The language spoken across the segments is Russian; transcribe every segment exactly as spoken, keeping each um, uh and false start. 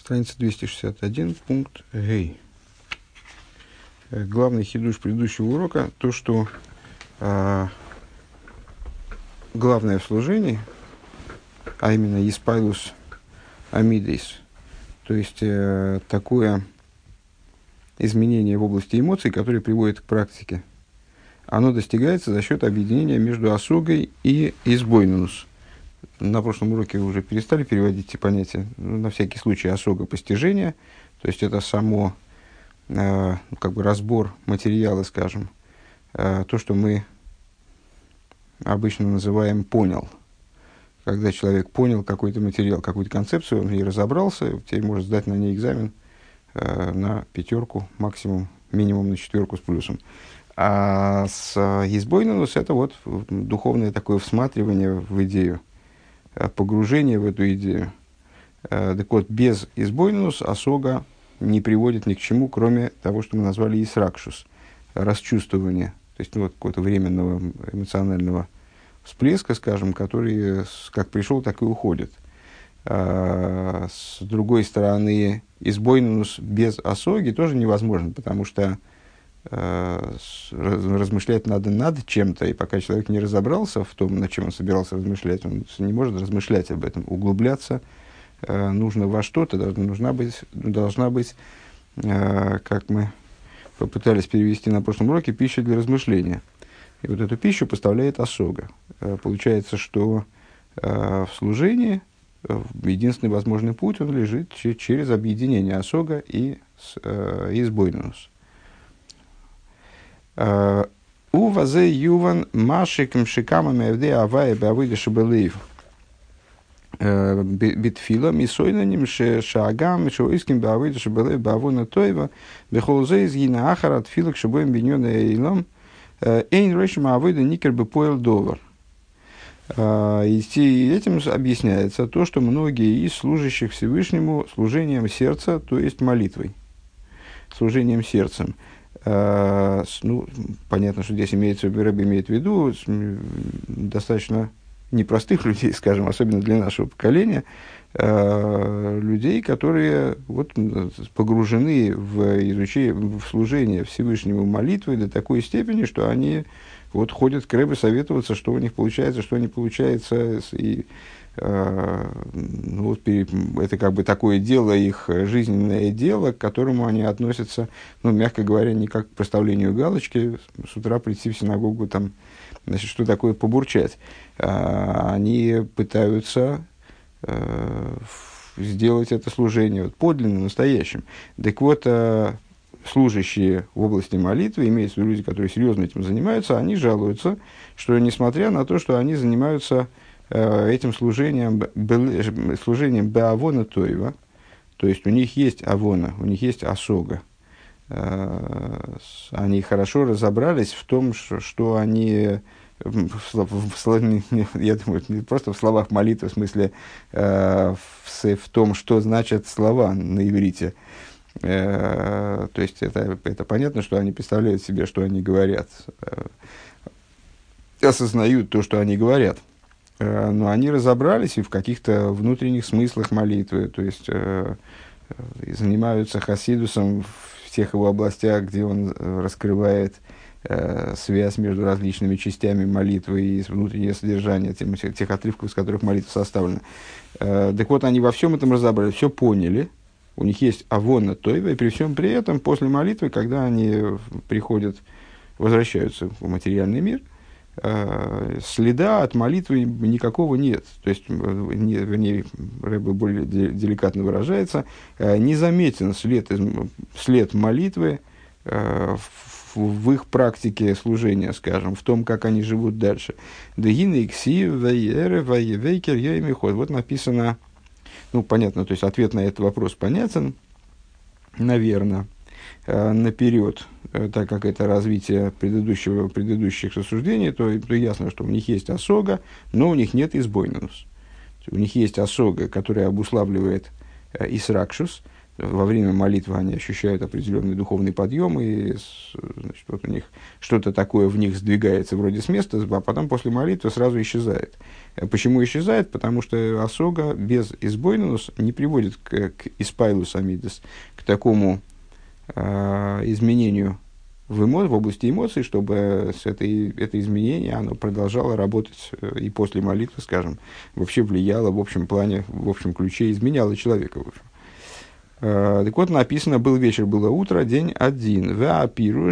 Страница двести шестьдесят один, пункт Гей. Главный хидуш предыдущего урока то, что э, главное в служении, а именно испайлус амидейс, то есть э, такое изменение в области эмоций, которое приводит к практике, оно достигается за счет объединения между осогой и избойнунус. На прошлом уроке уже перестали переводить эти понятия. На всякий случай осога постижения, то есть это само э, как бы разбор материала, скажем, э, то, что мы обычно называем «понял». Когда человек понял какой-то материал, какую-то концепцию, он в ней разобрался, теперь может сдать на ней экзамен э, на пятерку, максимум, минимум на четверку с плюсом. А с избойнунус это вот духовное такое всматривание в идею, погружение в эту идею. Так вот, без избойнунус осога не приводит ни к чему, кроме того, что мы назвали исракшус, расчувствование, то есть ну, вот, какого-то временного эмоционального всплеска, скажем, который как пришел, так и уходит. А, с другой стороны, избойнунус без осоги тоже невозможен, потому что размышлять надо над чем-то, и пока человек не разобрался в том, над чем он собирался размышлять, он не может размышлять об этом, углубляться э, нужно во что-то, должна быть, должна быть э, как мы попытались перевести на прошлом уроке, пища для размышления. И вот эту пищу поставляет осога. Э, получается, что э, в служении э, единственный возможный путь, он лежит ч- через объединение осога и э, избойнунус. У вазе юван машиком шикамами авде авая бавыда шабелеев битфила мисойнаним шагам шоиским бавыда шабелеев бавона тойва бехолзе из гина ахарат филок шабоем биньона эйлом эйн рэшма авыда никер бепоэл довар. И этим объясняется то, что многие из служащих Всевышнему служением сердца, то есть молитвой, служением сердцем. Uh, ну, понятно, что здесь имеется, Рэбе имеет в виду достаточно непростых людей, скажем, особенно для нашего поколения, uh, людей, которые вот, погружены в изучение, в служение Всевышнему молитвы до такой степени, что они вот, ходят к Рэбе советоваться, что у них получается, что не получается, и Ну, вот, это как бы такое дело, их жизненное дело, к которому они относятся, ну, мягко говоря, не как к проставлению галочки, с утра прийти в синагогу, там, значит, что такое побурчать. А, они пытаются а, сделать это служение вот, подлинным, настоящим. Так вот, а, служащие в области молитвы, имеются в виду люди, которые серьезно этим занимаются, они жалуются, что несмотря на то, что они занимаются этим служением, служением беавона тойва, то есть у них есть авона, у них есть осога. Они хорошо разобрались в том, что они, в, в, я думаю, не просто в словах молитвы, в смысле в, в том, что значат слова на иврите. То есть это, это понятно, что они представляют себе, что они говорят, осознают то, что они говорят. Но они разобрались и в каких-то внутренних смыслах молитвы, то есть э, э, занимаются хасидусом в тех его областях, где он раскрывает э, связь между различными частями молитвы и внутреннее содержание тех, тех отрывков, из которых молитва составлена. Э, так вот, они во всем этом разобрались, все поняли, у них есть авона тойва, и при всем при этом, после молитвы, когда они приходят, возвращаются в материальный мир, следа от молитвы никакого нет. То есть, не, вернее, Рэбе более деликатно выражается, не заметен след, след молитвы в, в их практике служения, скажем, в том, как они живут дальше. Вот написано, ну, понятно, то есть ответ на этот вопрос понятен, наверное, наперед, так как это развитие предыдущего, предыдущих рассуждений, то, то ясно, что у них есть осога, но у них нет избойнунус. У них есть осога, которая обуславливает исракшус, во время молитвы они ощущают определенный духовный подъем, и значит, вот у них что-то такое в них сдвигается вроде с места, а потом после молитвы сразу исчезает. Почему исчезает? Потому что осога без избойнус не приводит к, к испайлус амидес, к такому э, изменению в, эмо, в области эмоций, чтобы с этой, это изменение оно продолжало работать и после молитвы, скажем, вообще влияло в общем плане, в общем ключе, изменяло человека. В общем. Uh, так вот, написано, был вечер, было утро, день один. В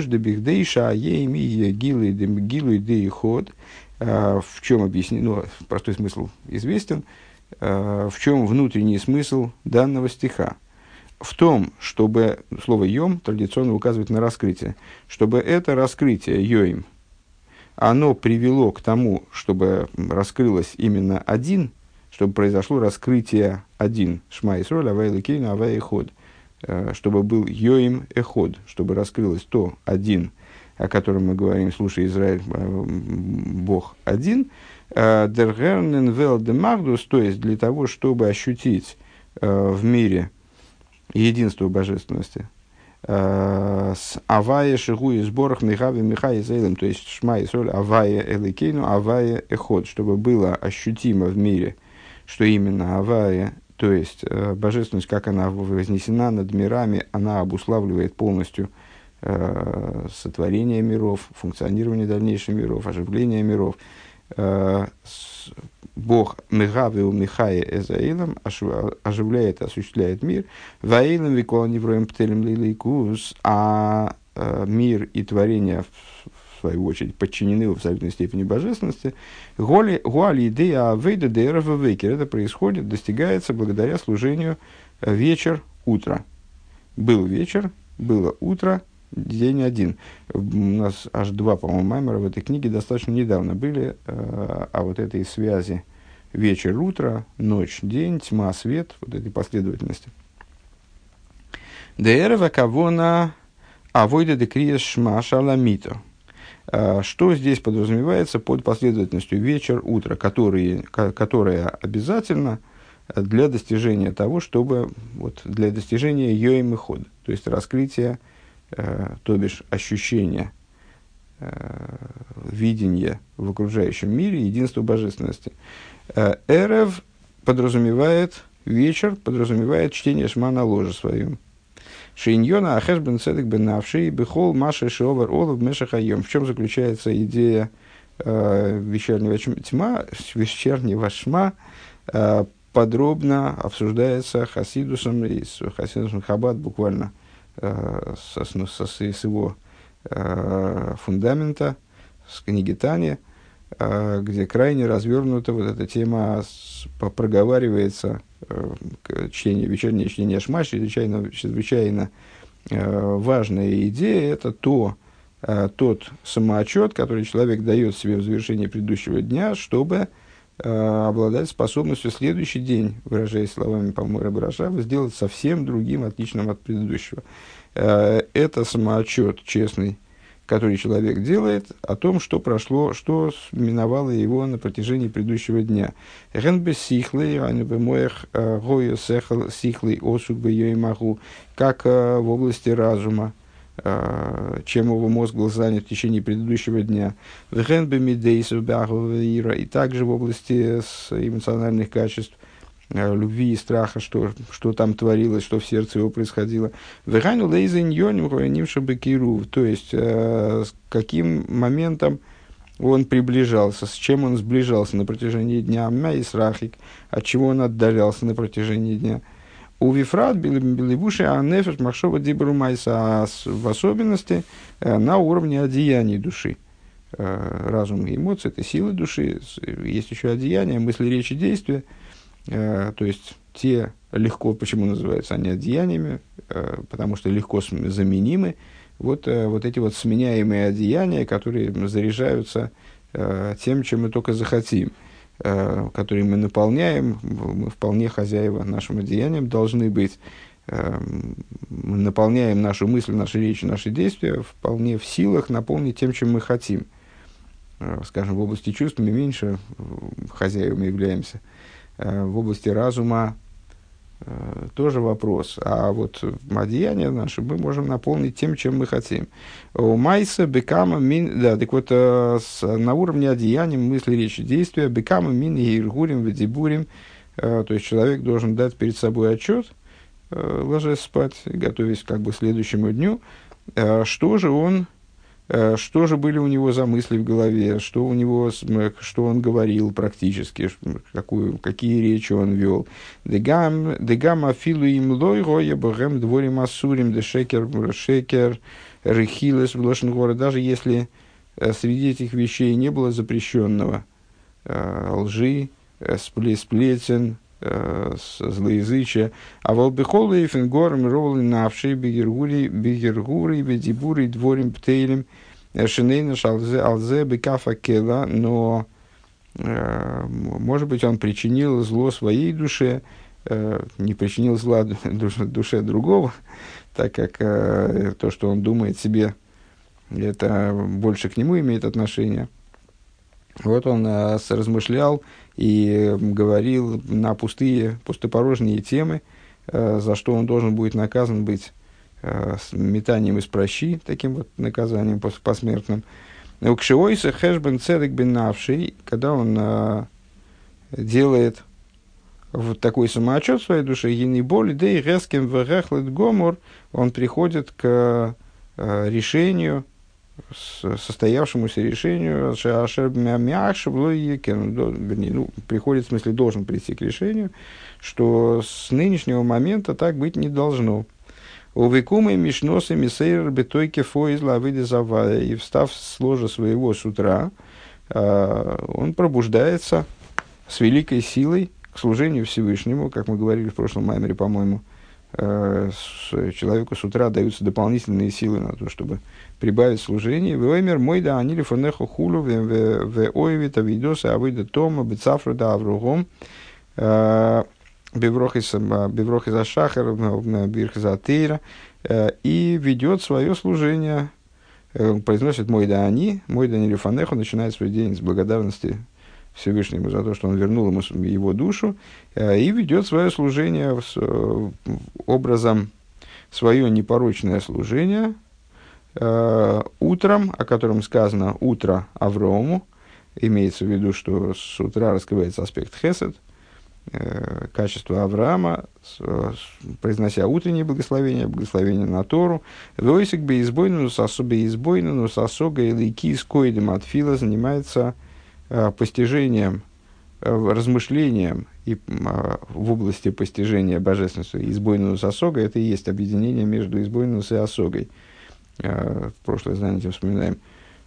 чем объяснение, ну, простой смысл известен, uh, в чем внутренний смысл данного стиха? В том, чтобы, слово «йом» традиционно указывает на раскрытие, чтобы это раскрытие, «йоим», оно привело к тому, чтобы раскрылось именно один, чтобы произошло раскрытие один, Шма Исроль, Авай Элокейну, Авай Эход, чтобы был Йоим Эход, чтобы раскрылось то один, о котором мы говорим, слушай, Израиль, Бог один, Дергернен Вел Демагдус, то есть для того, чтобы ощутить в мире единство божественности, с Авая Шигу и сборах Михави Михай Израилем, то есть Шма Исроль, Авая Элокейну, Авая Эход, чтобы было ощутимо в мире, что именно авария, то есть э, божественность, как она вознесена над мирами, она обуславливает полностью э, сотворение миров, функционирование дальнейших миров, оживление миров. Э, с, Бог Мегавеу Михае Эзаилом оживляет, осуществляет мир. Ваилом Викола Невроем Птелем Лилейкус, а э, мир и творение в свою очередь, подчинены в абсолютной степени божественности. Гуали идея вейда дерев вейкер. Это происходит, достигается благодаря служению вечер-утро. Был вечер, было утро, день один. У нас аж два, по-моему, маймера в этой книге достаточно недавно были, а вот этой связи вечер-утро, ночь-день, тьма-свет, вот этой последовательности. Дерев кавона авойда декриес шма шаламито. Что здесь подразумевается под последовательностью вечер-утро, которые, которая обязательно для достижения того, чтобы вот, для достижения йоим и ход, то есть раскрытия, э, то бишь ощущения, э, видения в окружающем мире единства божественности. Э, Эрев подразумевает вечер, подразумевает чтение шма на ложе своем. Шейньона ахеш бен цедек бен навши бехол маши шиовер олов мешахайом. В чем заключается идея э, вечернего тьма, вечернего шма, э, подробно обсуждается Хасидусом, и с Хасидусом Хаббат буквально э, со, со, с его э, фундамента, с книги Тани, э, где крайне развернута вот эта тема, с, проговаривается чтение, вечернее чтение Шма, чрезвычайно, чрезвычайно э, важная идея. Это то, э, тот самоотчет, который человек дает себе в завершении предыдущего дня, чтобы э, обладать способностью следующий день, выражаясь словами Памора Барашава, сделать совсем другим, отличным от предыдущего. Э, это самоотчет честный, который человек делает о том, что прошло, что миновало его на протяжении предыдущего дня. Как в области разума, чем его мозг был занят в течение предыдущего дня. И также в области эмоциональных качеств, любви и страха, что, что там творилось, что в сердце его происходило. То есть, э, с каким моментом он приближался, с чем он сближался на протяжении дня, от чего он отдалялся на протяжении дня. У Вифрат Белибуши Анефеш Махшова Дибрумайса, в особенности э, на уровне одеяний души. Э, разум и эмоции – это силы души. Есть еще одеяния, мысли, речи, действия. Uh, то есть, те легко, почему называются они одеяниями, uh, потому что легко заменимы, вот, uh, вот эти вот сменяемые одеяния, которые заряжаются uh, тем, чем мы только захотим, uh, которые мы наполняем, мы вполне хозяева нашим одеянием должны быть, uh, мы наполняем нашу мысль, наши речи, наши действия вполне в силах наполнить тем, чем мы хотим. Uh, скажем, в области чувств мы меньше хозяевами являемся. В области разума Э, тоже вопрос. А вот одеяние наше мы можем наполнить тем, чем мы хотим. У майса бекама мин... Да, так вот, э, с, на уровне одеяния, мысли, речи, действия, бекама мин и иргурим, ведибурим. Э, то есть, человек должен дать перед собой отчет, э, ложась спать, готовясь как бы к следующему дню, э, что же он... Э, Что же были у него за мысли в голове, что, у него, с- м, что он говорил практически, ш- какую, какие речи он вел. Дегам дегам афилу им лой роя богем дворим асурим де шекер шекер рехилес в лошенгора. Даже если э, среди этих вещей не было запрещенного э, лжи, э, спле- сплетен, э, с- злоязычия. А волбехолы и фингором ролы навши бигергури бигергури бедибури дворим птейлем шинейна шалзе алзе бекафа кела. Но э, может быть, он причинил зло своей душе, э, не причинил зла душе, душе другого, так как э, то, что он думает себе, это больше к нему имеет отношение. Вот он э, с- размышлял и э, говорил на пустые, пустопорожние темы, э, за что он должен будет наказан быть э, с метанием из прощи, таким вот наказанием пос- посмертным. Укшиойса хэшбен цедек бен навший, когда он э, делает вот такой самоотчет в своей душе, ени боли, да и резким вэрехлет гомор, он приходит к э, решению, с- состоявшемуся решению, ша- ашер мя- мяш влой екен, до- вернее, ну, приходит, в смысле, должен прийти к решению, что с нынешнего момента так быть не должно. Увекумы мишносы мисейр бетойке фоиз лавиды завая. И встав с ложа своего с утра, а, он пробуждается с великой силой к служению Всевышнему, как мы говорили в прошлом маймере, по-моему. э, с- Человеку с утра даются дополнительные силы на то, чтобы прибавить служение. Воймер мой да анили фонеху хулу в ойвита видоса авида тома бецафра да авругом беврохис ашахар бирхис атеира, и ведет свое служение, э, произносит мой да они, мой да анили фонеху, начинает свой день с благодарности Всевышнему за то, что он вернул ему с- его душу, э, и ведет свое служение с, э, образом, свое непорочное служение э, утром, о котором сказано «утро Аврому», имеется в виду, что с утра раскрывается аспект хесед, э, качество Авраама, с, с- произнося утреннее благословение, благословение на Тору. «Войсик бы избойнус, особо избойнус, особо или кис койдем от фила» занимается э, постижением, э, размышлением и, э, в области постижения божественности. Избойнус осога — это и есть объединение между избойнус и осогой. Э, в прошлое занятие вспоминаем,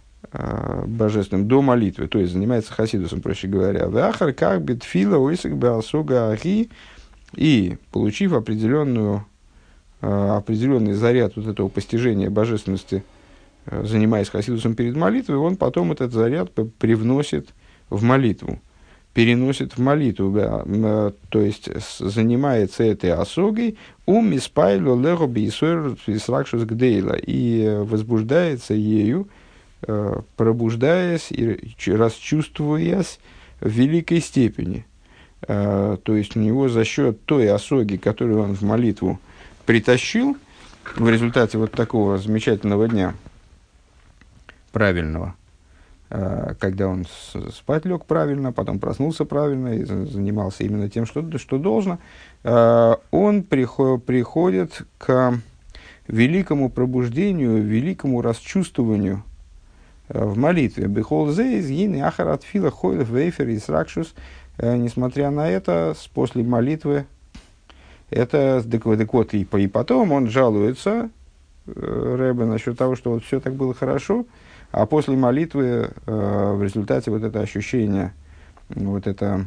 э, божественным до молитвы, то есть занимается хасидусом, проще говоря. «Вахар как битфила ойсак беасога ахи», и, получив определенную, э, определенный заряд вот этого постижения божественности, э, занимаясь хасидусом перед молитвой, он потом этот заряд п- привносит в молитву, переносит в молитву, да, м, э, то есть с- занимается этой осогой, ум испайло лего бейсуэр фисракшус гдейла, и э, возбуждается ею, э, пробуждаясь и ч- расчувствуясь в великой степени. Э, то есть у него за счет той осоги, которую он в молитву притащил, в результате вот такого замечательного дня, правильного, э, когда он с- спать лег правильно, потом проснулся правильно и за- занимался именно тем, что, что должно, э, он прихо- приходит к великому пробуждению, великому расчувствованию э, в молитве. Бехол зейз, гин и ахарат фила хойлев вейфер и сракшус. Э, Несмотря на это, с- после молитвы, это, так вот, так вот, и, по- и потом он жалуется, э, Рэбе, насчет того, что вот все так было хорошо, а после молитвы, э, в результате вот это ощущение, вот это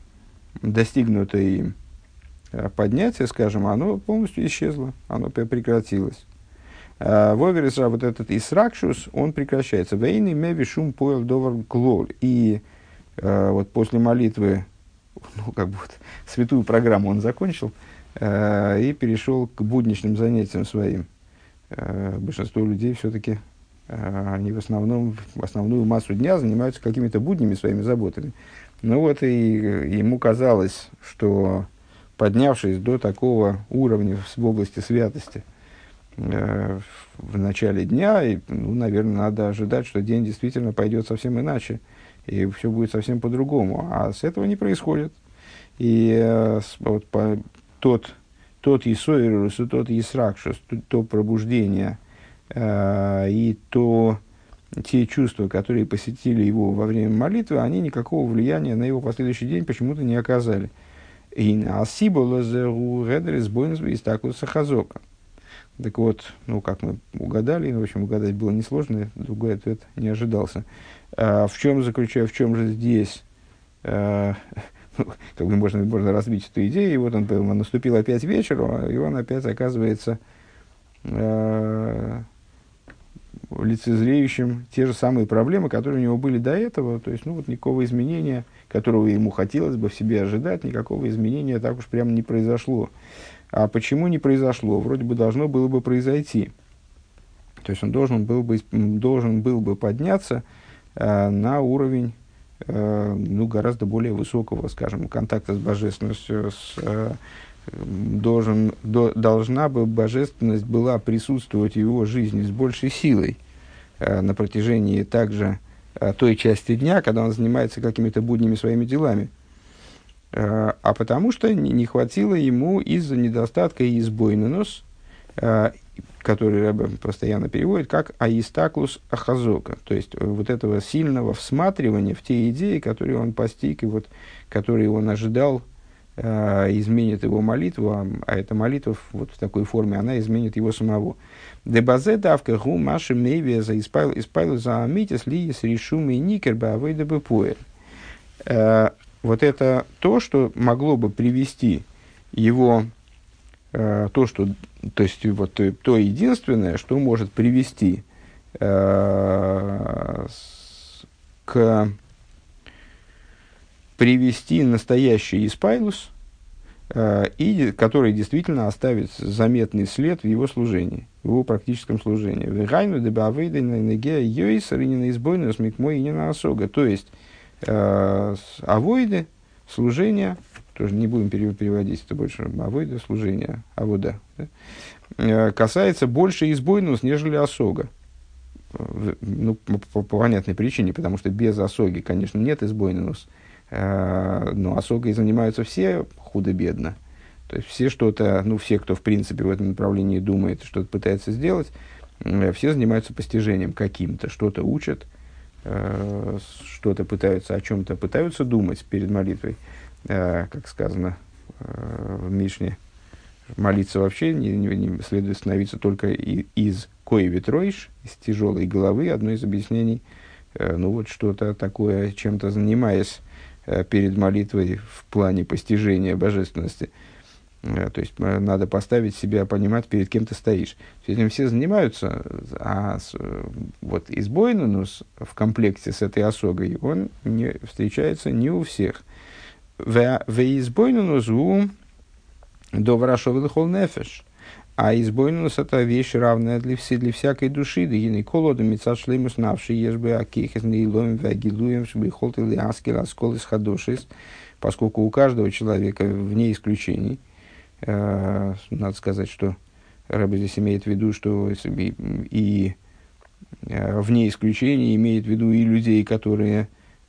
достигнутое им э, поднятие, скажем, оно полностью исчезло, оно пе- прекратилось. Э, Воверис, а вот этот исракшус, он прекращается. Вейны меви шум поел довар глор. И э, вот после молитвы, ну, как бы вот, святую программу он закончил э, и перешел к будничным занятиям своим. Э, большинство людей все-таки, э, они в основном, в основную массу дня занимаются какими-то буднями своими заботами. Ну вот и э, ему казалось, что поднявшись до такого уровня в области святости э, в начале дня, и, ну, наверное, надо ожидать, что день действительно пойдет совсем иначе, и все будет совсем по-другому. А с этого не происходит. И э, вот, по, тот, тот Исоирус и тот Исракшус, то, то пробуждение э, и то, те чувства, которые посетили его во время молитвы, они никакого влияния на его последующий день почему-то не оказали. И на Асиболазеру Редрис Бойнсби из Такуса Хазока. Так вот, ну, как мы угадали, в общем, угадать было несложно, другой ответ не ожидался. А, в чем заключается, в чем же здесь, а, как бы можно, можно разбить эту идею, и вот он, он наступил опять вечер, и он опять оказывается а, лицезреющим те же самые проблемы, которые у него были до этого, то есть, ну, вот никакого изменения, которого ему хотелось бы в себе ожидать, никакого изменения так уж прямо не произошло. А почему не произошло? Вроде бы должно было бы произойти. То есть он должен был бы, должен был бы подняться э, на уровень э, ну, гораздо более высокого, скажем, контакта с божественностью. С, э, должен, до, должна бы божественность была присутствовать в его жизни с большей силой э, на протяжении также э, той части дня, когда он занимается какими-то будними своими делами. А потому что не хватило ему из-за недостатка избойненус, который Ребе постоянно переводит как аистаклус ахазока, то есть вот этого сильного всматривания в те идеи, которые он постиг, и вот, которые он ожидал, изменит его молитву, а, а эта молитва вот в такой форме, она изменит его самого. Дебазе давка гу маши мейвия за испайлу за амитис лиес решумы никер бавейда бепуэль. Вот это то, что могло бы привести его, э, то, что, то есть вот то, то единственное, что может привести э, с, к привести настоящий испайлус, э, и который действительно оставит заметный след в его служении, в его практическом служении. То есть э, авойды, служение, тоже не будем переводить это больше, авойды, служение, авода, да, э, касается больше избойнус, нежели осога. Ну, по, по понятной причине, потому что без осоги, конечно, нет избойнус, э, но осогой занимаются все худо-бедно. То есть все что-то, ну, все, кто в принципе в этом направлении думает, что-то пытается сделать, э, все занимаются постижением каким-то, что-то учат, что-то пытаются, о чем-то пытаются думать перед молитвой, э, как сказано э, в Мишне, молиться вообще не, не, не следует становиться только и, из коевитройш, из тяжелой головы, одно из объяснений, э, ну вот что-то такое, чем-то занимаясь э, перед молитвой в плане постижения божественности. То есть надо поставить себя, понимать, перед кем ты стоишь. Этим все занимаются, а с, вот избойнунус в комплекте с этой осогой, он не, встречается не у всех. В избойнунус у доврашовый хол нефеш. А избойнунус — это вещь равная для, все, для всякой души. Да и колоду мецад шлеймус навши ешбы акихес неилоем вагилуем шбы холты лиаскел аскол из хадошис. Поскольку у каждого человека, вне исключений, Uh, надо сказать, что Ребе здесь имеет в виду, что и, и uh, вне исключения имеет в виду и людей, которые,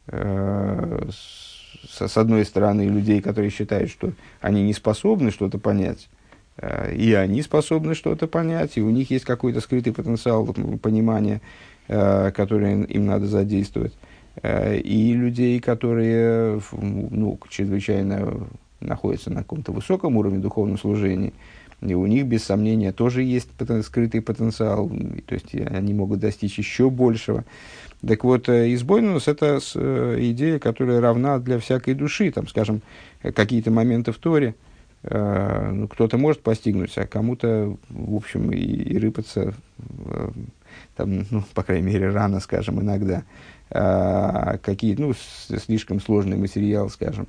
uh, с, с одной стороны, людей, которые считают, что они не способны что-то понять, uh, и они способны что-то понять, и у них есть какой-то скрытый потенциал понимания, uh, который им надо задействовать, uh, и людей, которые, ну, чрезвычайно находятся на каком-то высоком уровне духовного служения, и у них, без сомнения, тоже есть потен- скрытый потенциал, то есть они могут достичь еще большего. Так вот, избойнус — это с, идея, которая равна для всякой души. Там, скажем, какие-то моменты в Торе э, ну, кто-то может постигнуть, а кому-то, в общем, и, и рыпаться, э, там, ну, по крайней мере, рано, скажем, иногда. А какие, ну, с, слишком сложный материал, скажем,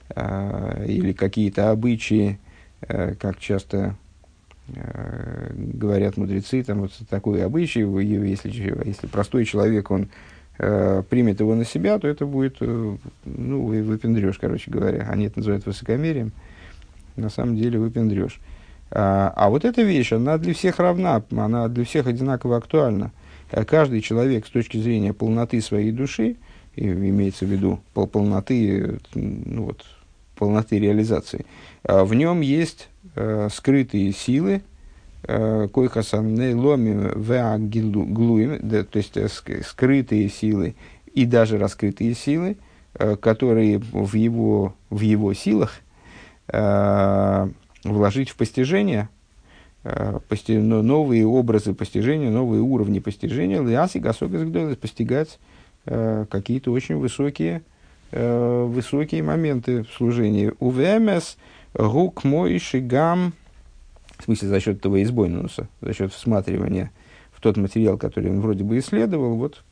или какие-то обычаи, как часто говорят мудрецы, там вот такой обычай, если, если простой человек, он примет его на себя, то это будет, ну, выпендрёж, короче говоря. Они это называют высокомерием. на самом деле выпендрешь. А, а вот эта вещь, она для всех равна, она для всех одинаково актуальна. Каждый человек с точки зрения полноты своей души, и имеется в виду пол, полноты, ну вот, полноты реализации, в нем есть э, скрытые силы, койхасан ломи веагглуим, то есть э, скрытые силы и даже раскрытые силы, э, которые в его, в его силах э, вложить в постижение, э, пости, новые образы постижения, новые уровни постижения, лясик особенно постигать э, какие-то очень высокие, э, высокие моменты в служении. УВМС гук мой шигам, в смысле за счет этого избойнуса, за счет всматривания в тот материал, который он вроде бы исследовал, вот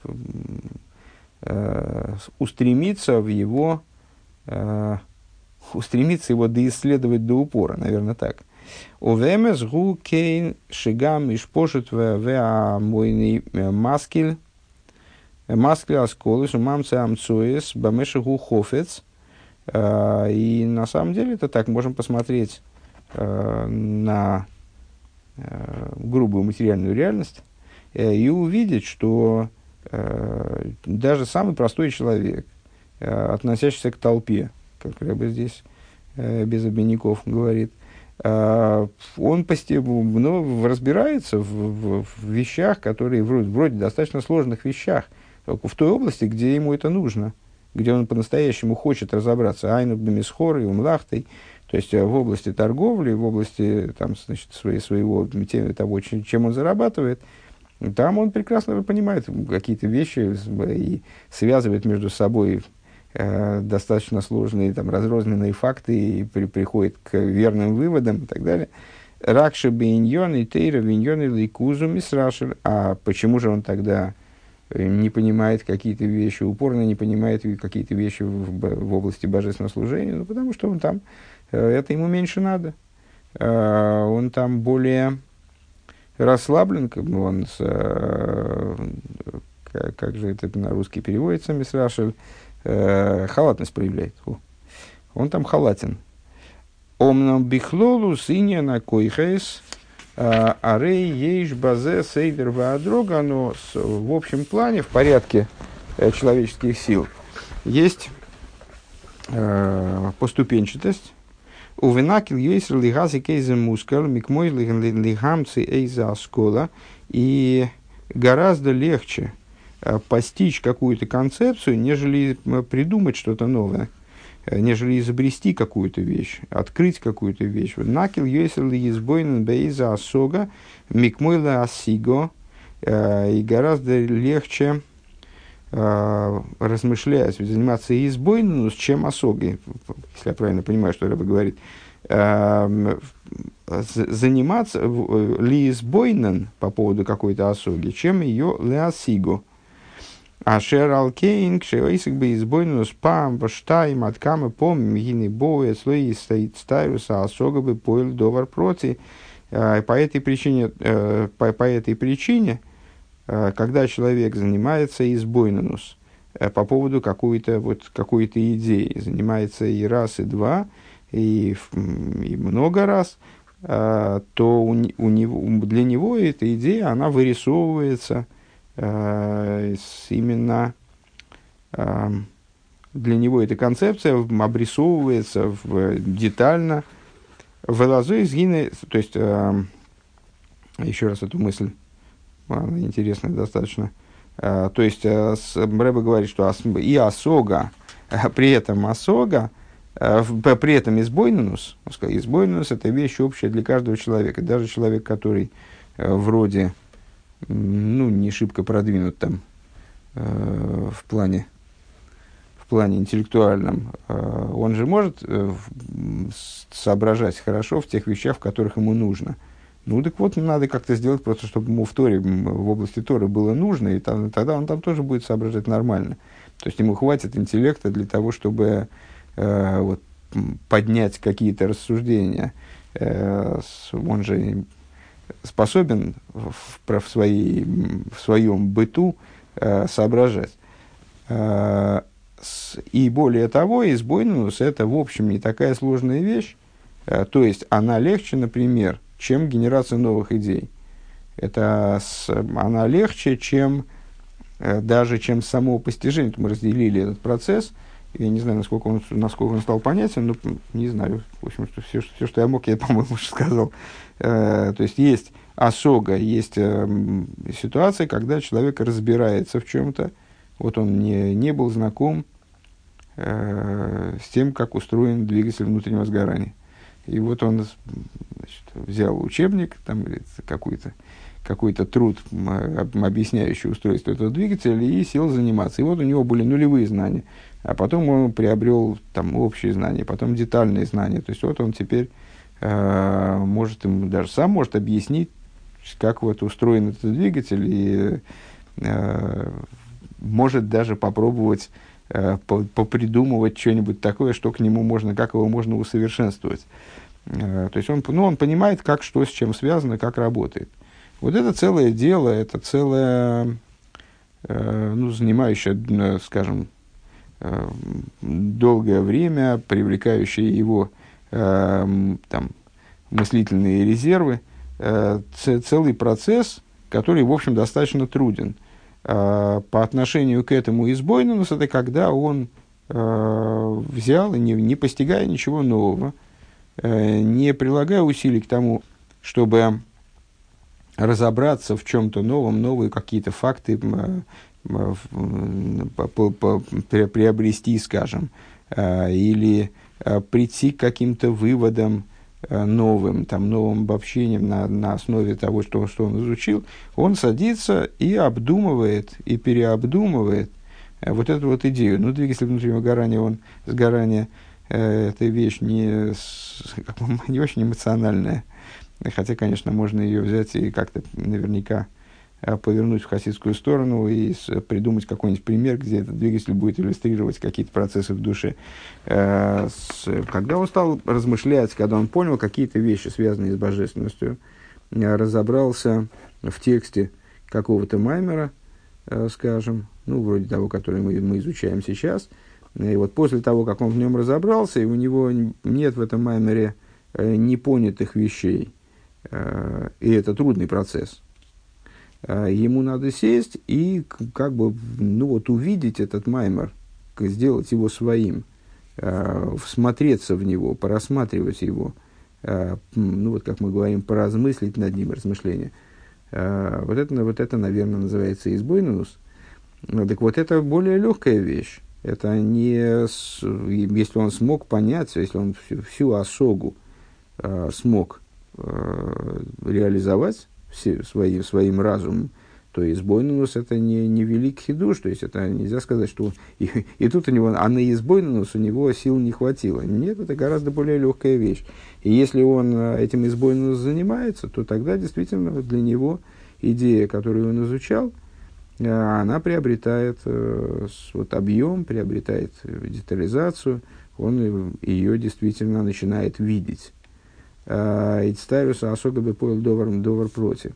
э, устремиться в его э, устремиться его доисследовать до упора, наверное, так. Овемес гу кейн шигам ишпошет веа мойный маскель маскель асколы сумамце амцуэс бамеши гу хофец. И на самом деле это так, можем посмотреть э, на э, грубую материальную реальность э, и увидеть, что э, даже самый простой человек, э, относящийся к толпе, как Рэбе здесь э, без обиняков говорит, э, он постепенно ну, разбирается в, в, в вещах, которые вроде, вроде достаточно сложных вещах, только в той области, где ему это нужно, где он по-настоящему хочет разобраться, айну бемисхор и умлахтой, то есть в области торговли, в области там, значит, своей, своего, того, чем он зарабатывает, там он прекрасно понимает какие-то вещи и связывает между собой э, достаточно сложные, там, разрозненные факты и при, приходит к верным выводам и так далее. Ракши бейньон и тейра виньон и лейкузу мисрашер. А почему же он тогда не понимает какие-то вещи, упорно не понимает какие-то вещи в, в области божественного служения? Ну, потому что он там, это ему меньше надо. Он там более расслаблен, он с, как, как же это на русский переводится, мисрашель, халатность проявляет. Он там халатен. Омнам бихлолу синя на койхес, арей ейш базе сейдер ваадрога, но в общем плане, в порядке э, человеческих сил, есть э, поступенчатость. У винакил есть лигази кейзе мускал, микмой лигамцы эйза аскола, и гораздо легче э, постичь какую-то концепцию, нежели придумать что-то новое, нежели изобрести какую-то вещь, открыть какую-то вещь. Накил йойсел избойнен бейза асога микмойла асиго. И гораздо легче э, размышлять, заниматься избойнену, чем асогой, если я правильно понимаю, что Рэбе говорит. Э, заниматься ли избойнен по поводу какой-то асоги, чем ее ли асиго. А шер алкейн, кшевейсик бы избойнус пам, баштайм, откамы пом, мигины боуэ, слои стоит стайруса, асога бы поил довар проти. По этой причине, по, по этой причине, когда человек занимается избойнус по поводу какой-то, вот, какой-то идеи, занимается и раз, и два, и, и много раз, то у, у него, для него эта идея, она вырисовывается именно для него эта концепция обрисовывается в, детально в лазой сгины, то есть еще раз эту мысль, она интересная достаточно, то есть Рэбе говорит, что и асога, при этом асога, при этом избойнус, избойнус это вещь общая для каждого человека, даже человек, который вроде ну, не шибко продвинут там э, в плане, в плане интеллектуальном, э, он же может э, соображать хорошо в тех вещах, в которых ему нужно. Ну, так вот, надо как-то сделать просто, чтобы ему в Торе, в области Торы было нужно, и там, тогда он там тоже будет соображать нормально. То есть, ему хватит интеллекта для того, чтобы э, вот, поднять какие-то рассуждения. Э, он же способен в, в, своей, в своем быту э, соображать. Э, с, и более того, избойнус – это, в общем, не такая сложная вещь, То есть она легче, например, чем генерация новых идей. Это с, она легче, чем даже чем само постижение. Мы разделили этот процесс. Я не знаю, насколько он, насколько он стал понятен, но не знаю. В общем, что все, все, что я мог, я, по-моему, уже сказал. То есть есть осога, есть ситуация, когда человек разбирается в чем-то. Вот он не, не был знаком с тем, как устроен двигатель внутреннего сгорания. И вот он, значит, взял учебник, там, какой-то, какой-то труд, объясняющий устройство этого двигателя, и сел заниматься. И вот у него были нулевые знания. А потом он приобрел там, общие знания, потом детальные знания. То есть вот он теперь э, может, ему даже сам может объяснить, как вот устроен этот двигатель, и э, может даже попробовать попридумывать что-нибудь такое, что к нему можно, как его можно усовершенствовать. То есть он, ну, он понимает, как, что с чем связано, как работает. Вот это целое дело, это целое, ну, занимающее, скажем, долгое время, привлекающее его там, мыслительные резервы, целый процесс, который, в общем, достаточно труден. По отношению к этому избойнунус, это когда он э, взял, и не, не постигая ничего нового, э, не прилагая усилий к тому, чтобы разобраться в чем-то новом, новые какие-то факты э, э, по, по, приобрести, скажем, э, или э, прийти к каким-то выводам новым, там, новым обобщением на, на основе того, что, что он изучил, он садится и обдумывает, и переобдумывает э, вот эту вот идею. Ну, двигатель внутреннего сгорания, он, сгорание, э, это вещь не, с, как бы, не очень эмоциональная, хотя, конечно, можно ее взять и как-то наверняка э, повернуть в хасидскую сторону и с, придумать какой-нибудь пример, где этот двигатель будет иллюстрировать какие-то процессы в душе. Э, с, когда он стал размышлять, когда он понял какие-то вещи, связанные с божественностью, э, разобрался в тексте какого-то маймера, э, скажем, ну, вроде того, который мы, мы изучаем сейчас, и вот после того, как он в нем разобрался, и у него нет в этом маймере э, непонятых вещей, э, и это трудный процесс, ему надо сесть и как бы, ну, вот, увидеть этот маймер, сделать его своим, э, всмотреться в него, порассматривать его, э, ну, вот, как мы говорим, поразмыслить над ним, размышления. Э, вот, это, вот это, наверное, называется избойнунус. Так вот, это более легкая вещь. Это не... С, если он смог понять, если он всю, всю осогу э, смог э, реализовать, Все, своим, своим разумом, то избойнунус это не, не велик хидуш, то есть это нельзя сказать, что и, и тут у него, а на избойнунус у него сил не хватило. Нет, это гораздо более легкая вещь. И если он этим избойнунус занимается, то тогда действительно для него идея, которую он изучал, она приобретает вот, объем, приобретает детализацию, он ее действительно начинает видеть. Ицтариуса особо бы поел довар против.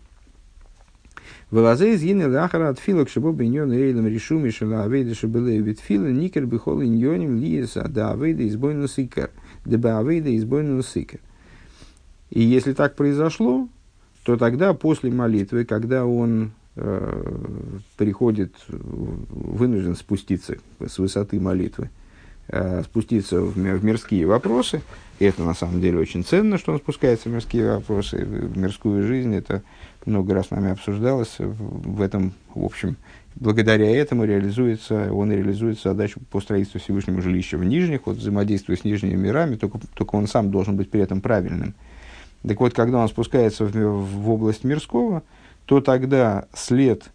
Вылазы из гины лахара от филок, чтобы биньон эйлем решуми шела авейда шабелей витфила никер бихол иньоним лиеса да авейда избойну сикер, да авейда избойну сикер. И если так произошло, то тогда после молитвы, когда он э, приходит, вынужден спуститься с высоты молитвы, спуститься в, в мирские вопросы. И это на самом деле очень ценно, что он спускается в мирские вопросы, в мирскую жизнь. Это много раз нами обсуждалось. В этом, в общем, благодаря этому реализуется, он реализует задачу по строительству Всевышнего жилища в нижних, вот, взаимодействуя с нижними мирами, только, только он сам должен быть при этом правильным. Так вот, когда он спускается в, в область мирского, то тогда след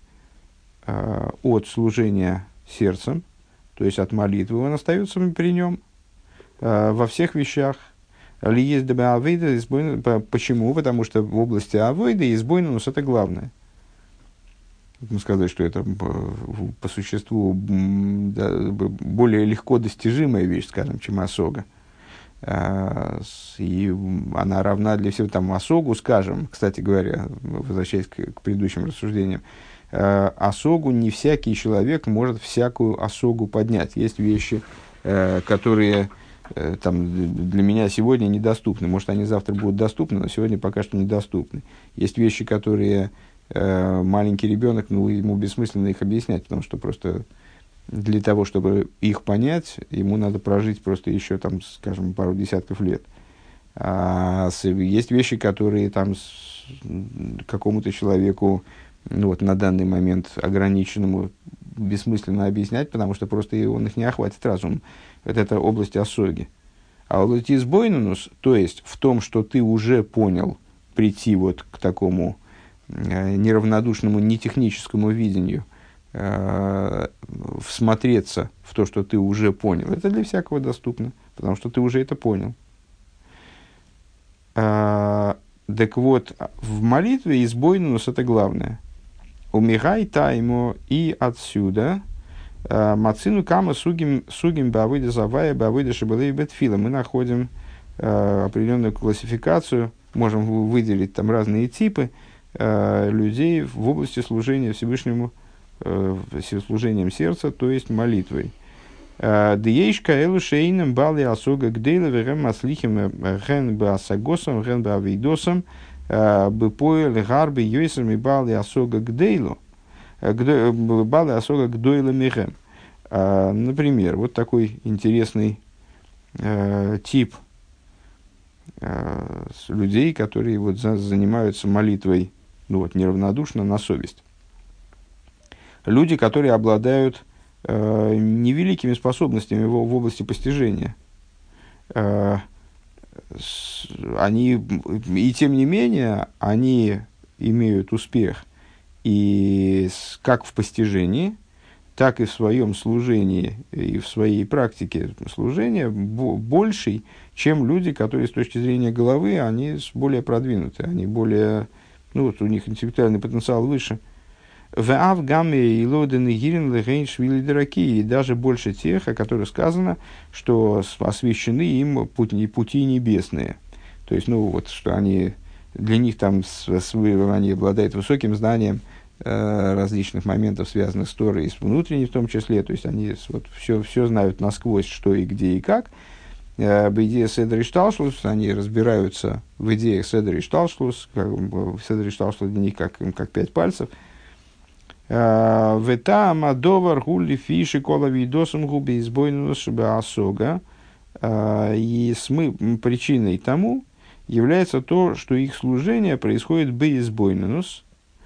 э, от служения сердцем, то есть от молитвы, он остается при нем э, во всех вещах. Ли есть дабы авейда, почему? Потому что в области авейда избойнунус это главное. Мы сказали, что это по существу да, более легко достижимая вещь, скажем, чем осога. И она равна для всего. Там осогу, скажем, кстати говоря, возвращаясь к, к предыдущим рассуждениям, осогу не всякий человек может всякую осогу поднять. Есть вещи, которые э, там, для меня сегодня недоступны. Может, они завтра будут доступны, но сегодня пока что недоступны. Есть вещи, которые э, маленький ребенок, ну, ему бессмысленно их объяснять, потому что просто для того, чтобы их понять, ему надо прожить просто еще, там, скажем, пару десятков лет. А с, есть вещи, которые там с, какому-то человеку, ну, вот, на данный момент ограниченному бессмысленно объяснять, потому что просто он их не охватит разум. Вот это область осоги. А область избойнунус, то есть в том, что ты уже понял, прийти вот к такому э, неравнодушному, нетехническому видению, э, всмотреться в то, что ты уже понял, это для всякого доступно, потому что ты уже это понял. А, так вот, в молитве избойнунус это главное. Умигай тайму, и отсюда мацину кама сугим сугим бавыда завая бавыда шабалей бетфила. Мы находим э, определенную классификацию, можем выделить там разные типы э, людей в области служения Всевышнему, э, служением сердца, то есть молитвой. Диешка элу шейным бали асога гдейла верем маслихим ген баасагосом ген бавидосом бепоэль гарби йойсами бали асога гдейлу бали асога гдойла михем. Например, вот такой интересный э, тип э, людей, которые вот за, занимаются молитвой, ну вот, неравнодушно на совесть. Люди, которые обладают э, невеликими способностями в, в области постижения. Э, с, они, и тем не менее, они имеют успех и с, как в постижении, так и в своем служении и в своей практике служения больший, чем люди, которые с точки зрения головы, они более продвинуты, они более, ну вот у них интеллектуальный потенциал выше. В гамме и лоден и гирин легейн швили драки, и даже больше тех, о которых сказано, что освящены им пути, пути небесные. То есть, ну вот, что они, для них там, с, с, они обладают высоким знанием различных моментов, связанных с Торой и с внутренней в том числе, то есть они вот, все, все знают насквозь, что и где и как. Об идее Седер и Шталшлус, они разбираются в идеях Седер и Шталшлус, Седер и Шталшлус для них как, как пять пальцев. Вета Амадовар Гулли Фиши Кола Видосом Губи Избойнус Асога. И смы, причиной тому является то, что их служение происходит беизбойнус,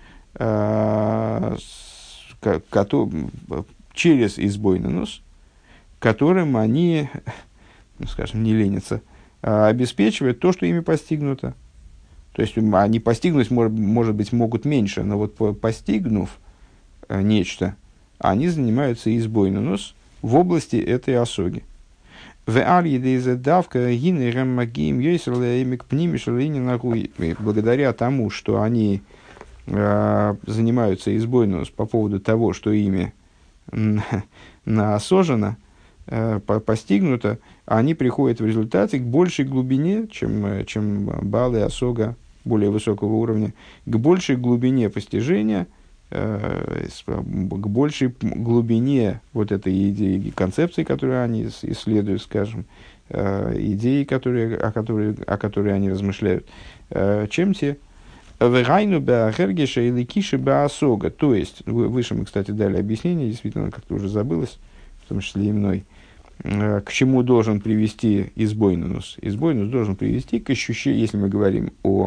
через избойнус, которым они, ну, скажем, не ленятся, обеспечивают то, что ими постигнуто. То есть они постигнуть, может, может быть, могут меньше, но вот постигнув нечто, они занимаются избойнус в области этой осоги. Благодаря тому, что они занимаются избойнус по поводу того, что ими наосожено, постигнуто, они приходят в результате к большей глубине, чем, чем Баал и Асога более высокого уровня, к большей глубине постижения, к большей глубине вот этой идеи, концепции, которую они исследуют, скажем, идеи, которые, о, которой, о которой они размышляют, чем те. То есть, выше мы, кстати, дали объяснение, действительно, как-то уже забылось, в том числе и мной, к чему должен привести избойнус. Избойнус должен привести к ощущению, если мы говорим о,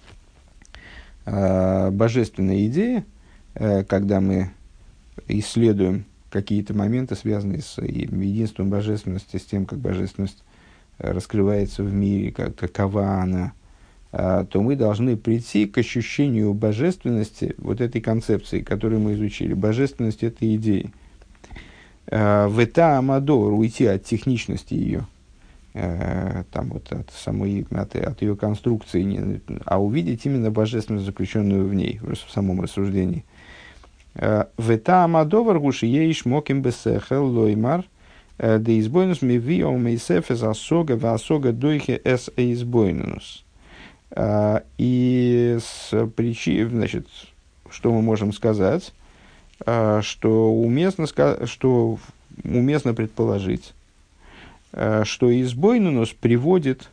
о божественной идее, когда мы исследуем какие-то моменты, связанные с единством божественности, с тем, как божественность раскрывается в мире, как какова она, то мы должны прийти к ощущению божественности вот этой концепции, которую мы изучили, божественность этой идеи. В это амадор, уйти от техничности ее, там вот от самой, от, от ее конструкции, а увидеть именно божественность, заключенную в ней, в самом рассуждении. В это амадор гуши ейш моким бесехел лоймар, да избойнус миви омейсеф из асога в асога дойхе эс избойнус. И с причин, значит, что мы можем сказать, что уместно, что уместно предположить, что избойнунус приводит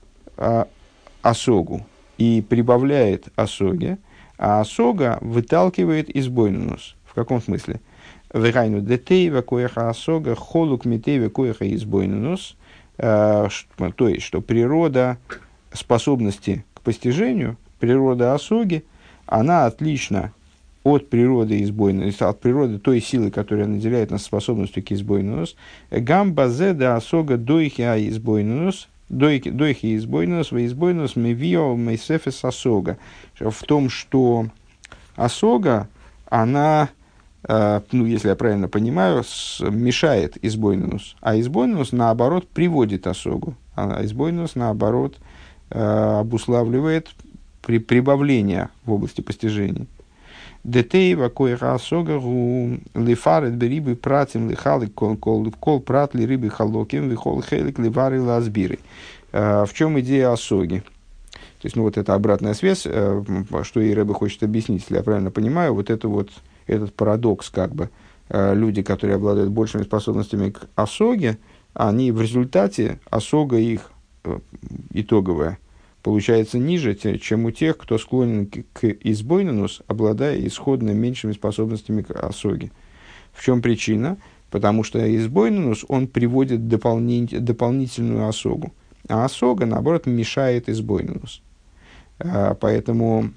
осогу и прибавляет осоге, а осога выталкивает избойнунус. В каком смысле? Вегайну детейва коеха осога холук метейва коеха избойнунус. То есть, что природа способности к постижению, природа осоги, она отлична от природы избойнунус, от природы той силы, которая наделяет нас способностью к избойнунус. Гамбазе да осога дойхи а избойнунус, дойхи избойнунус, во избойнунус мевио мейсефес осога. В том, что осога, она, ну, если я правильно понимаю, мешает избойнунус, а избойнунус, наоборот, приводит осогу, а избойнунус, наоборот, обуславливает при прибавление в области постижения. Детейва коеха осога гу лифарет берибы пратим лихалик кол прат ли рыбы халоким вихол хелик ливары лазбиры. В чем идея осоги? То есть, ну, вот эта обратная связь, что и Рэбе хочет объяснить, если я правильно понимаю, вот, это вот этот парадокс, как бы, люди, которые обладают большими способностями к осоге, они в результате, осога их итоговая, получается ниже, чем у тех, кто склонен к избойнунус, обладая исходно меньшими способностями к осоге. В чем причина? Потому что избойнунус, он приводит дополни- дополнительную осогу, а осога, наоборот, мешает избойнунус. Поэтому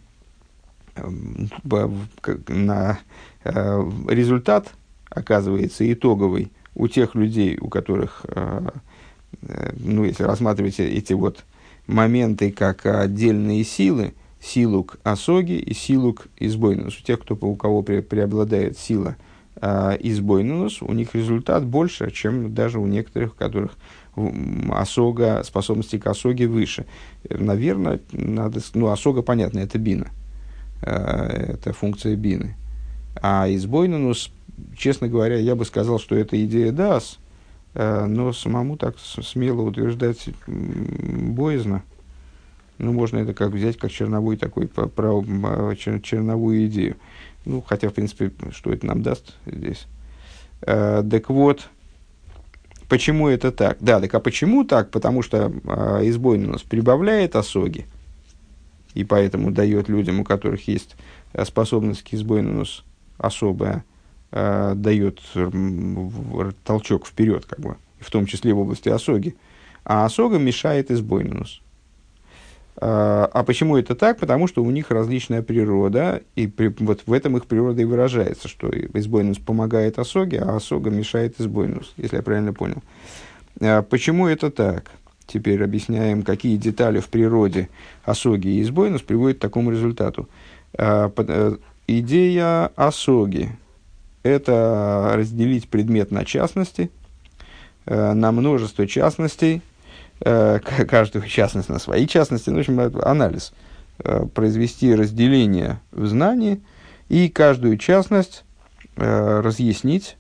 на результат оказывается итоговый у тех людей, у которых, ну, если рассматривать эти вот моменты как отдельные силы, силу к осоге и силу к избойнунус. У тех, кто, у кого преобладает сила э, избойнунус, у них результат больше, чем даже у некоторых, у которых осога, способности к осоге выше. Наверное, надо, ну, осога, понятно, это бина. Э, это функция бины. А избойнунус, честно говоря, я бы сказал, что это идея даас, но самому так смело утверждать боязно. Ну, можно это как взять, как черновой такой, про, чер, черновую идею. Ну, хотя, в принципе, что это нам даст здесь. А, так вот, почему это так? Да, так а почему так? Потому что а, избойнунус прибавляет осоги, и поэтому дает людям, у которых есть способность к избойнунус особая, Uh, дает толчок вперед, как бы, в том числе в области осоги. А осога мешает избойнунус. Uh, а почему это так? Потому что у них различная природа, и при, вот в этом их природа и выражается, что избойнунус помогает осоге, а осога мешает избойнунус, если я правильно понял. Uh, почему это так? Теперь объясняем, какие детали в природе осоги и избойнунус приводят к такому результату. Uh, под, uh, идея осоги — это разделить предмет на частности, э, на множество частностей, э, каждую частность на свои частности, ну, в общем, анализ, э, произвести разделение в знании и каждую частность э, разъяснить.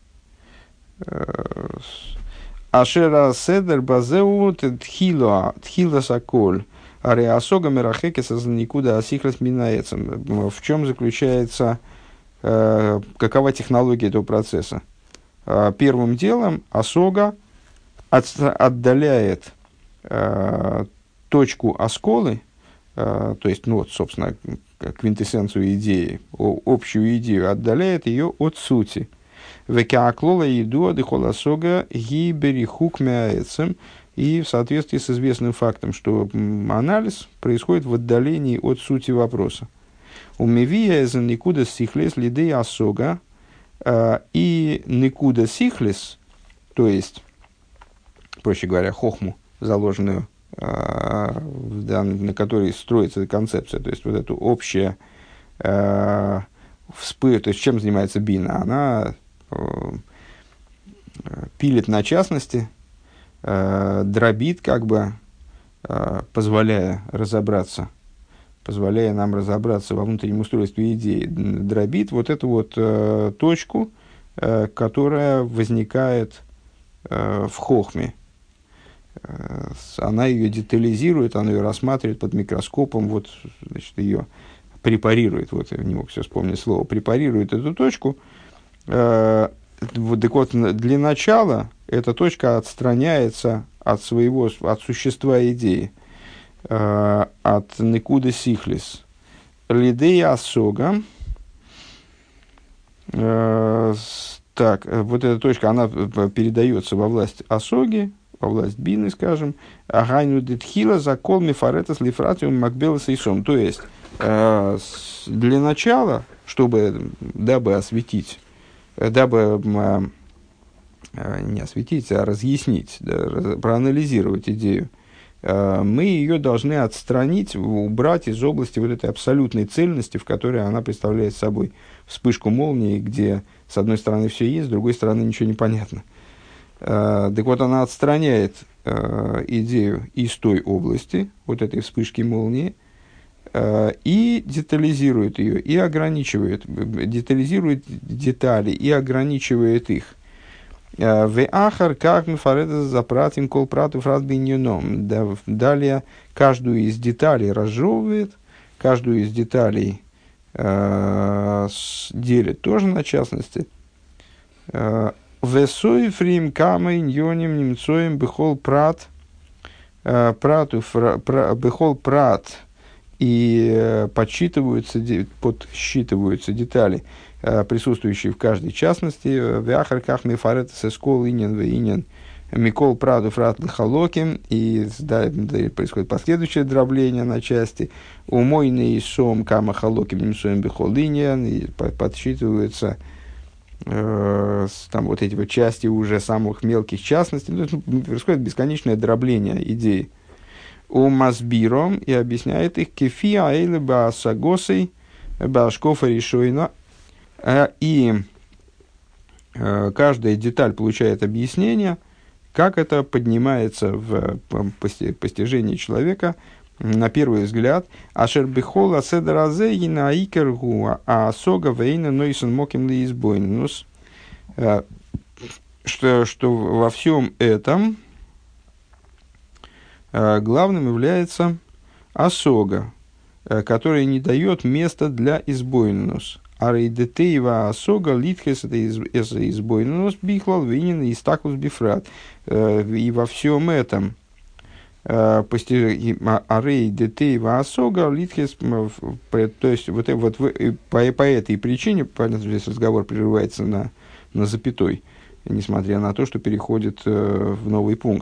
Ашера седер базеу тхило тхило саколь ареасога мерахекеса никуда асихлас минаецем. В чем заключается какова технология этого процесса? Первым делом осога от, отдаляет э, точку осколы, э, то есть, ну вот, собственно, квинтэссенцию идеи, о, общую идею, отдаляет ее от сути. Векеаклола еду адыхол осога гиберихук мяэцем. И в соответствии с известным фактом, что анализ происходит в отдалении от сути вопроса. Умевия за никуда сихлес лидей осога, и никуда сихлес, то есть, проще говоря, хохму, заложенную, на которой строится концепция, то есть вот эту общая вспышка, то есть чем занимается бина, она пилит на частности, дробит, как бы, позволяя разобраться, позволяя нам разобраться во внутреннем устройстве идеи, дробит вот эту вот э, точку, э, которая возникает э, в хохме. Э, она ее детализирует, она ее рассматривает под микроскопом, вот, значит, ее препарирует, вот, я не мог все вспомнить слово, препарирует эту точку. Э, вот, так вот, для начала эта точка отстраняется от своего, от существа идеи, от никуда сихлис. Лидея асога. Так, вот эта точка, она передается во власть асоги, во власть бины, скажем. Агайну детхила закол мифаретас лифратиум макбелас исом. То есть, для начала, чтобы, дабы осветить, дабы не осветить, а разъяснить, да, проанализировать идею, мы ее должны отстранить, убрать из области вот этой абсолютной цельности, в которой она представляет собой вспышку молнии, где с одной стороны все есть, с другой стороны ничего не понятно. Так вот, она отстраняет идею из той области, вот этой вспышки молнии, и детализирует ее, и ограничивает, детализирует детали и ограничивает их. В ахар как мы фареда запратим кол прату фрат биньоном. Далее каждую из деталей разжевывает, каждую из деталей э, делит тоже на частности. Весой фрим камай ньоним немцоем бехол прат прату бехол прат, и подсчитываются, подсчитываются детали, присутствующие в каждой частности. В ахарках мифарет сескол инин в инин микол праду фрат лихалоким, и да, происходит последующее дробление на части. Умойный сом кама халоким немсоем бихол инин, и подсчитываются э, там вот эти вот части уже самых мелких частностей. Ну, происходит бесконечное дробление идей. У Масбиром, и объясняет их кефия эйле баасагосой башкофа решойна. И каждая деталь получает объяснение, как это поднимается в постижении человека на первый взгляд. Ашер бихола седразе и на икергу, а сога вейна нойсон моким ли избойнус. Что, что во всем этом главным является асога, который не дает места для избойнус. А рейдетеева асога литхес это избойнус бихлал винин и стакус бифрат. И во всем этом а рейдетеева асога литхес, то есть вот, вот по, по этой причине, понятно, здесь разговор прерывается на, на запятой, несмотря на то, что переходит в новый пункт.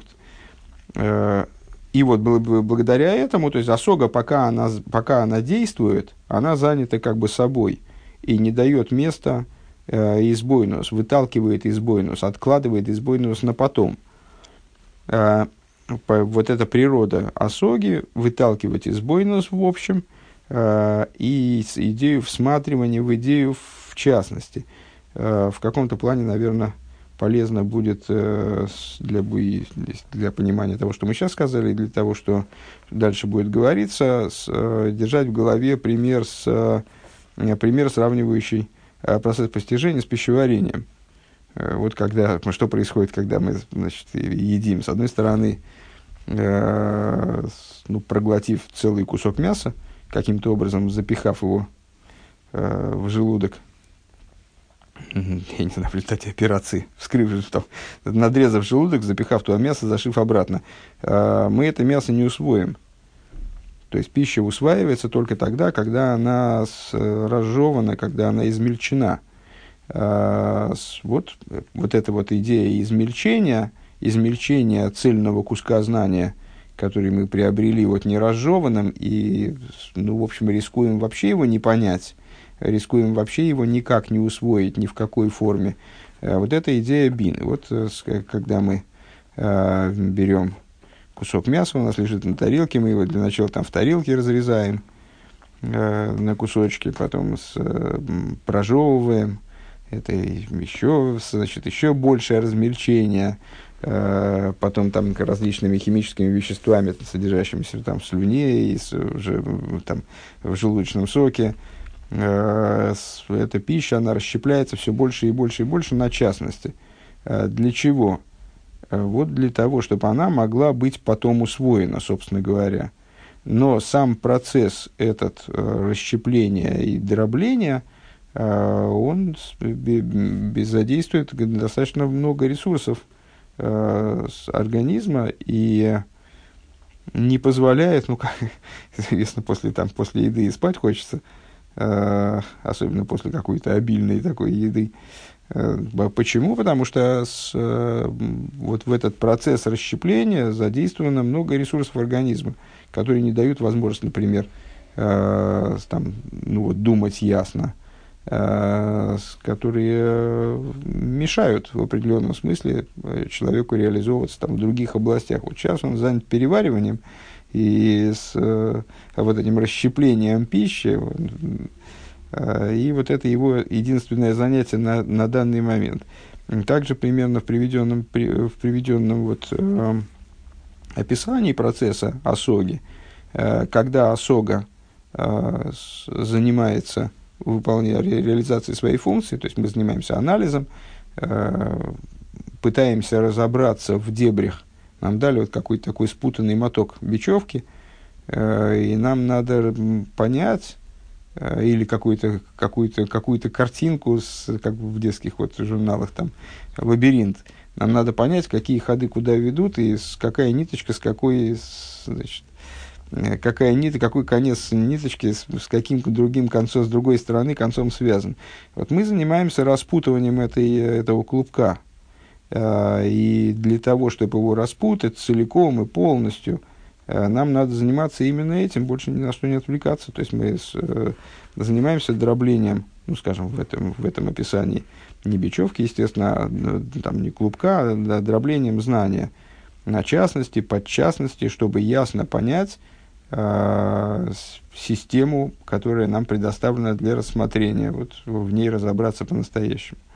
И вот благодаря этому, то есть асога, пока она, пока она действует, она занята как бы собой и не дает места э, избойнус, выталкивает избойнус, откладывает избойнус на потом. Э, по, вот эта природа асоги, выталкивать избойнус в общем, э, и идею всматривания в идею в частности. Э, в каком-то плане, наверное, полезно будет э, для, для понимания того, что мы сейчас сказали, и для того, что дальше будет говориться, с, э, держать в голове пример, с, э, пример сравнивающий э, процесс постижения с пищеварением. Э, вот когда, что происходит, когда мы, значит, едим. С одной стороны, э, ну, проглотив целый кусок мяса, каким-то образом запихав его э, в желудок, я не знаю, в результате операции, вскрыв, там, надрезав желудок, запихав туда мясо, зашив обратно, мы это мясо не усвоим. То есть пища усваивается только тогда, когда она разжевана, когда она измельчена. Вот, вот эта вот идея измельчения, измельчения цельного куска знания, который мы приобрели вот неразжеванным, и, ну, в общем, рискуем вообще его не понять, рискуем вообще его никак не усвоить, ни в какой форме. Вот это идея бины. Вот когда мы э, берем кусок мяса, у нас лежит на тарелке, мы его для начала там в тарелке разрезаем э, на кусочки, потом с, э, прожевываем. Это еще, значит, еще большее размельчение. Э, потом там различными химическими веществами, содержащимися там в слюне и с, уже там, в желудочном соке. Эта пища, она расщепляется все больше и больше и больше на частности. Для чего? Вот для того, чтобы она могла быть потом усвоена, собственно говоря. Но сам процесс этот расщепления и дробления, он задействует достаточно много ресурсов э, с организма и не позволяет, ну, как известно, после, там, после еды и спать хочется, э, особенно после какой-то обильной такой еды. Э, почему? Потому что с, э, вот в этот процесс расщепления задействовано много ресурсов организма, которые не дают возможность, например, э, там, ну, вот, думать ясно, э, которые мешают в определенном смысле человеку реализовываться там, в других областях. Вот сейчас он занят перевариванием и с э, вот этим расщеплением пищи, э, и вот это его единственное занятие на, на данный момент. Также примерно в приведенном, при, в приведенном вот, э, описании процесса осоги, э, когда осога э, с, занимается выполнения, ре, реализацией своей функции, то есть мы занимаемся анализом, э, пытаемся разобраться в дебрях. Нам дали вот какой-то такой спутанный моток бечевки, э, и нам надо понять, э, или какую-то, какую-то, какую-то картинку, с, как в детских вот журналах, там, лабиринт. Нам надо понять, какие ходы куда ведут, и с, какая ниточка, с какой, с, значит, какая нитка, какой конец ниточки с, с каким другим концом, с другой стороны концом связан. Вот мы занимаемся распутыванием этой, этого клубка. И для того, чтобы его распутать целиком и полностью, нам надо заниматься именно этим, больше ни на что не отвлекаться. То есть мы с, занимаемся дроблением, ну, скажем, в этом, в этом описании, не бечевки, естественно, а, там, не клубка, а дроблением знания, на частности, подчастности, чтобы ясно понять э, систему, которая нам предоставлена для рассмотрения, вот в ней разобраться по-настоящему.